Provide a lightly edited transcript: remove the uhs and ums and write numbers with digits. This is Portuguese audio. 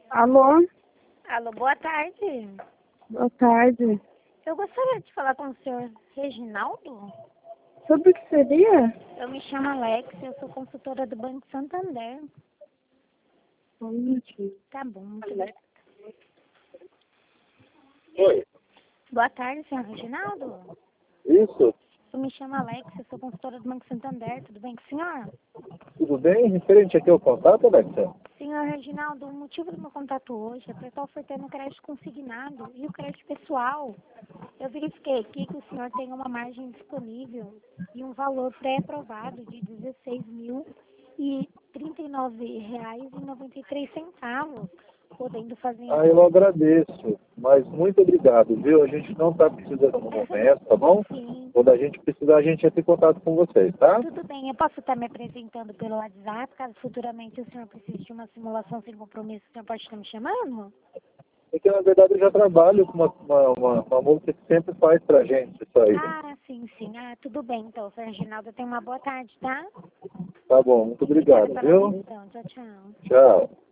Alô? Alô, boa tarde. Boa tarde. Eu gostaria de falar com o senhor Reginaldo. Sobre o que seria? Eu me chamo Alex, eu sou consultora do Banco Santander. Só um minutinho. Tá bom, muito bem. Oi, Boa tarde, senhor Reginaldo. isso, Eu me chamo Alex, eu sou consultora do Banco Santander. Tudo bem com o senhor? tudo bem? Referente aqui ao contato, Alexa? Senhor Reginaldo, o motivo do meu contato hoje é para estar ofertando o crédito consignado e o crédito pessoal. Eu verifiquei aqui que o senhor tem uma margem disponível e um valor pré-aprovado de R$16.039,93, podendo fazer... Eu agradeço, mas muito obrigado, viu? A gente não está precisando no momento, tá bom? Sim, Quando a gente precisar, a gente entra em contato com vocês, tá? tudo bem. Eu posso estar me apresentando pelo WhatsApp, caso futuramente o senhor precise de uma simulação sem compromisso, o senhor pode estar me chamando? Porque, na verdade, eu já trabalho com uma moça que sempre faz pra gente isso aí. Ah, sim, sim. Ah, tudo bem. Então, senhor Reginaldo, tenha uma boa tarde, tá? Tá bom, muito Obrigada obrigado, pela viu? atenção. Tchau, tchau. Tchau.